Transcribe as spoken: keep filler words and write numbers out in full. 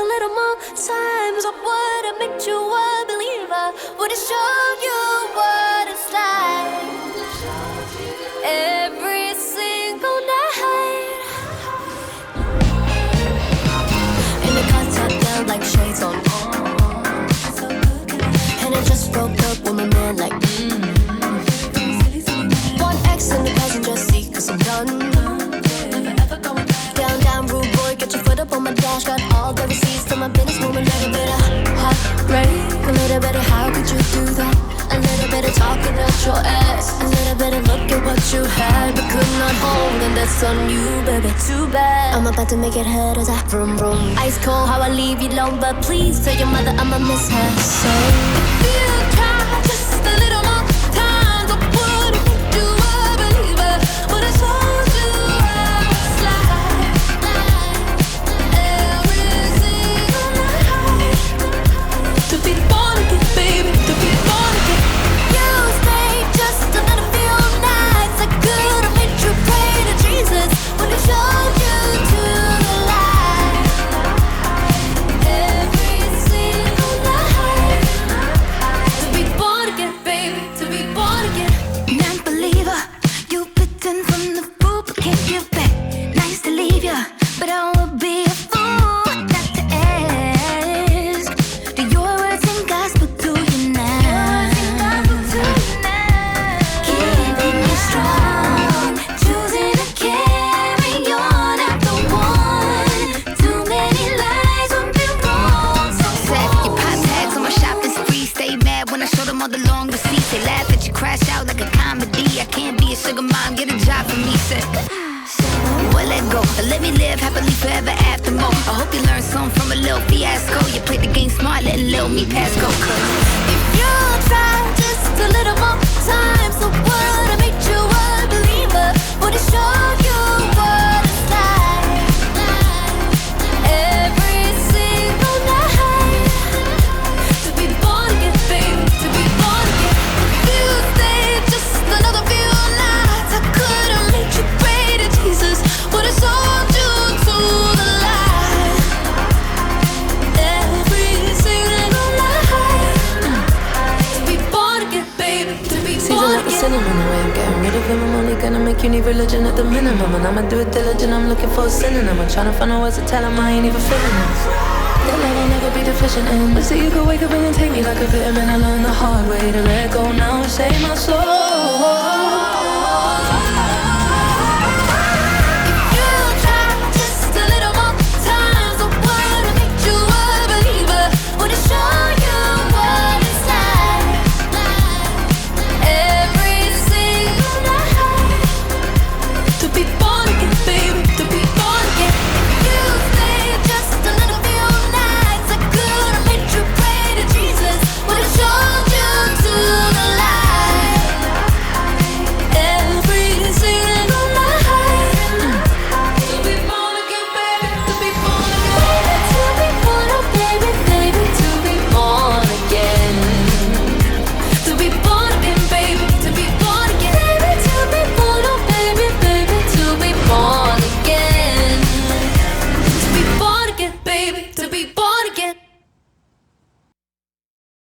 a little more times, what would have made you a believer? Would have shown you what it's like every single night. In the car top down like shades on, and I just broke up with my man like mm. One X in the passenger seat cause I'm done. Down, down, rude boy, get your foot up on my dash. Got all the receipts to my business woman. Little bit of heartbreak, a little bit of how could you do that? A little bit of talking out your ass, a little bit of look at what you had but could not hold, and that's on you, baby. Too bad. I'm about to make it hurt as I vroom vroom. Ice cold, how I leave you alone, but please tell your mother I'ma miss her. So if you try just a little more time, I would've made you a believer. Would've told you I was like every single night. To be born again, baby, to be born again. You stayed just a little few nights. I could've made you pray to Jesus when he showed you to the light. Every single night. To be born again, baby, to be born again. Non-believer, you bitten from the fruit but can't give back. Nice to leave ya, but I would be a fool not to ask. Do your words and gospel to you now? Keeping you strong, choosing to carry on after one. Too many lies would be wrong. So set your pop tags on my shopping spree. Stay mad when I show them all the long receipts. They laugh at you, crash out like a comedy. I can't be a sugar mom, get a job for me, said. Well, let go, but let me live happily forever after more. I hope you learned something from a little fiasco. You played the game smart, letting little me pass go. Cause If you try just a little more time, so would've made you a believer. Would've shown you what it's like every single night. To be born again, baby, to be born again. If you stayed just another few nights, I could've made you pray to Jesus. Would've sold you to the light every single night. To be born again, baby, to be Season born like the again. cinnamon, the way I'm getting rid of him. I'm only gonna make you need religion at the minimum. And I'ma do it diligent, I'm looking for a synonym. I'm trying to find a words to tell him I ain't even feeling this. That love I'll never be deficient in. But see, you could wake up and take me like a vitamin. I learned the hard way to let go now and save my soul.